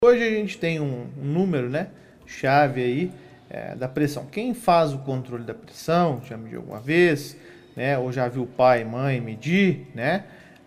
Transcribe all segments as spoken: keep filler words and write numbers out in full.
Hoje a gente tem um, um número, né, chave aí é, da pressão. Quem faz o controle da pressão, já mediu alguma vez, né, ou já viu pai e mãe medir, né,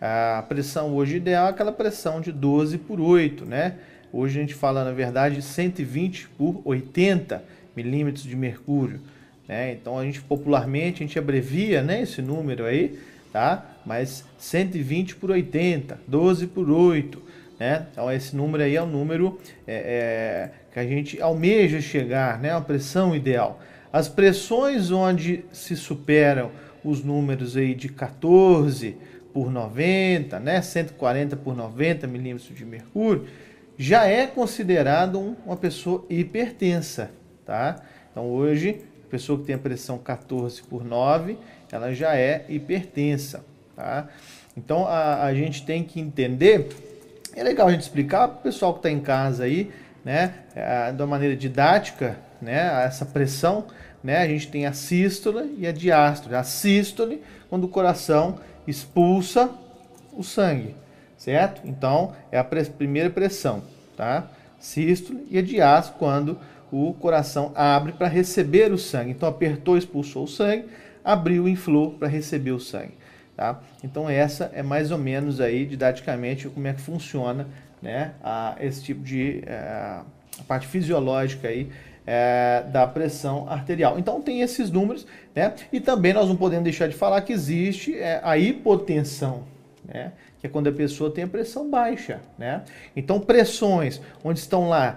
a pressão hoje ideal é aquela pressão de doze por oito, né. Hoje a gente fala, na verdade, cento e vinte por oitenta milímetros de mercúrio, né. Então a gente popularmente a gente abrevia, né, esse número aí, tá? Mas cento e vinte por oitenta, doze por oito. Né? Então esse número aí é o número é, é, que a gente almeja chegar, né? A pressão ideal. As pressões onde se superam os números aí de quatorze por noventa, né? cento e quarenta por noventa milímetros de mercúrio, já é considerado um, uma pessoa hipertensa, tá? Então hoje, a pessoa que tem a pressão quatorze por nove, ela já é hipertensa, tá? Então a, a gente tem que entender. É legal a gente explicar para o pessoal que está em casa aí, né, de uma maneira didática, né, essa pressão, né, a gente tem a sístole e a diástole. A sístole, quando o coração expulsa o sangue, certo? Então, é a pre- primeira pressão, tá? Sístole e a diástole, quando o coração abre para receber o sangue. Então, apertou, expulsou o sangue, abriu, inflou para receber o sangue. Tá? Então essa é mais ou menos aí didaticamente como é que funciona, né, a, esse tipo de é, a parte fisiológica aí é, da pressão arterial. Então tem esses números, né? E também nós não podemos deixar de falar que existe é, a hipotensão, né? Que é quando a pessoa tem a pressão baixa, né? Então pressões onde estão lá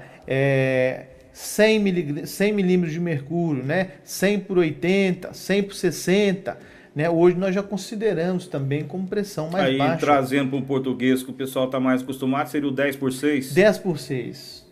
é, cem milímetros de mercúrio, né? cem por oitenta, cem por sessenta, né? Hoje nós já consideramos também como pressão mais Aí, baixa. trazendo para um português que o pessoal está mais acostumado, seria o dez por seis? dez por seis.